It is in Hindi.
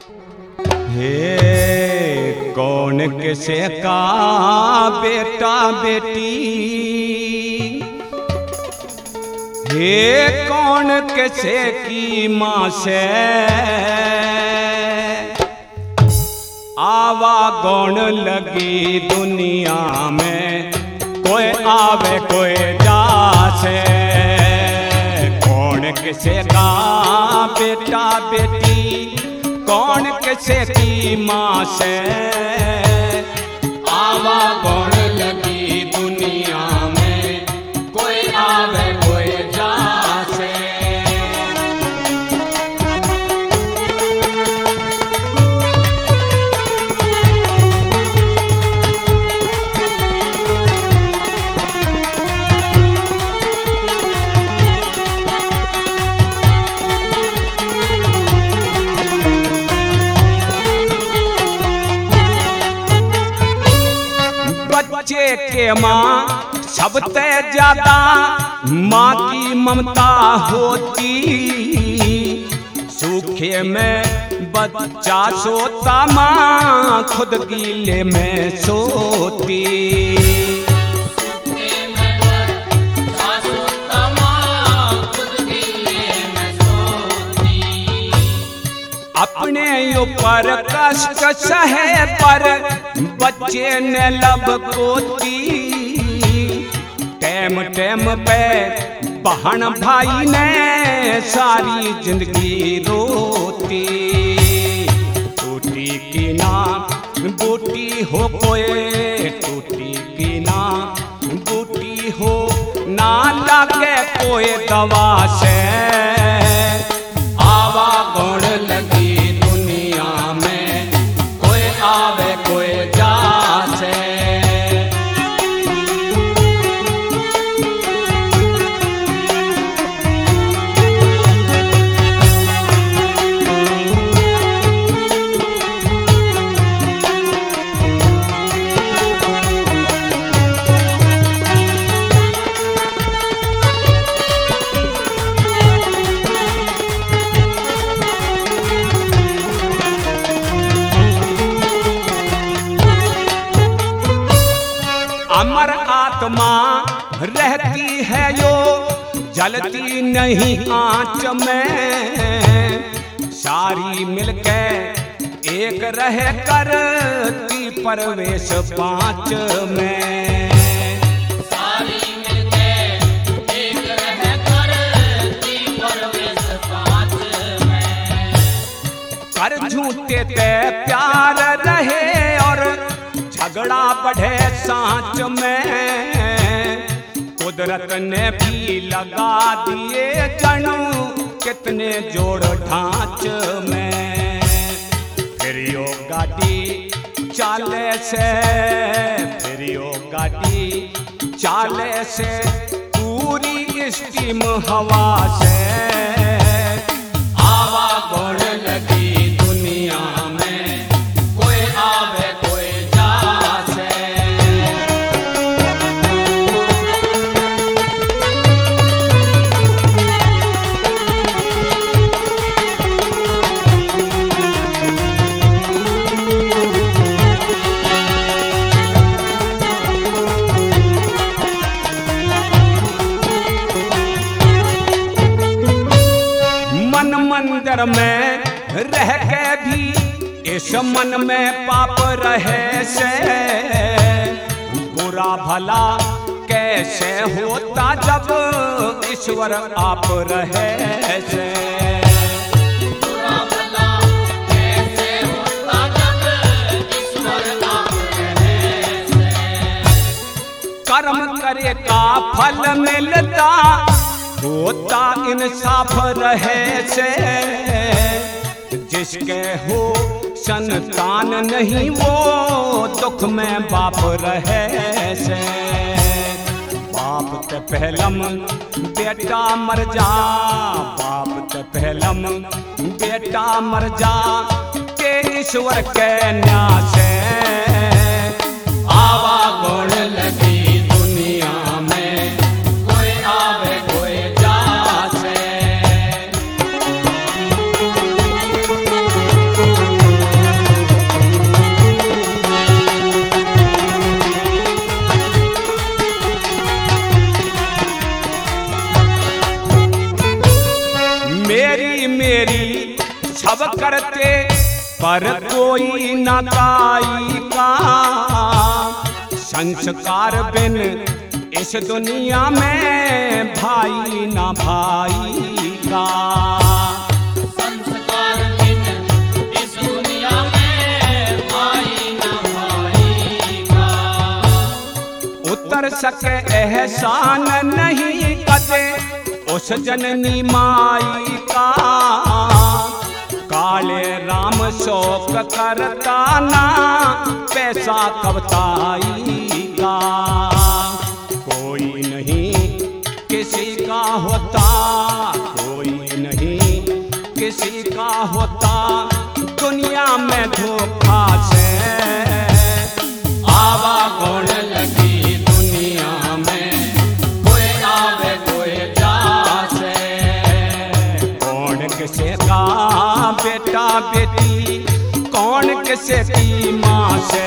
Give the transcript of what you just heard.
हे कौन किसे का बेटा बेटी, हे कौन किसे की माँ से आवा गौण लगी दुनिया में, कोई आवे कोई जासे। कौन किसे का बेटा बेटी, कौन किसे की माँ से आवा गौण लगी दुनिया में, कोई आवे कोई जासे। बच्चे के माँ सबसे ज्यादा माँ की ममता होती, सूखे में बच्चा सोता माँ खुद गीले में सोती। अपने ऊपर कष्ट सहे पर बच्चे ने लब कोती, टैम टैम पे बहन भाई ने सारी जिंदगी रोती। टूटी की ना बूटी हो कोई, टूटी की ना बूटी हो ना लगे कोई दवा से आवा गौण लगी दुनिया में, कोई आवे कोई जासे। अमर आत्मा रहती है यो, जलती नहीं आँच में, सारी मिलके एक रह करती परवेश पाँच में। सारी मिलके एक रह करती परवेश पाँच में, कर झूठे ते प्यार रहे और झगड़ा बढ़े सांच में। कुदरत ने भी लगा दिए जणू कितने जोड़ ढांच में। फिर यो गाड़ी चाले से, फिर यो गाड़ी चाले से पूरी स्टीम हवा से आवा गौण लगी दुनिया में, कोई आवे कोई जासे। मन मंदिर में रह के भी इस मन में पाप रहे से, बुरा भला कैसे होता जब ईश्वर आप रहे से। बुरा भला कैसे होता जब ईश्वर आप रहे से। कर्म करे का फल मिलता होता इंसाफ रहे से, जिसके हो संतान नहीं वो दुख में बाप रहे से। बाप ते पहलम बेटा मर जा, बाप ते पहलम बेटा मर जा, के ईश्वर के न्याय से आवा गौण लगी दुनिया में, कोई आवे कोई जासे। करते पर कोई न काई का, संस्कार बिन इस दुनिया में भाई ना भाई का। संस्कार बिन इस दुनिया में भाई ना भाई का। उतर सके एहसान नहीं कदे उस जननी माई का, काले राम शोक करता ना पैसा कवताई का। कोई नहीं किसी का होता, कोई नहीं किसी का होता, दुनिया में धोखा से आवा कौन लगी दुनिया में, कोई आवे कोई जासे। कौन किसे का बेटा बेटी, कौन किसे की माँ से,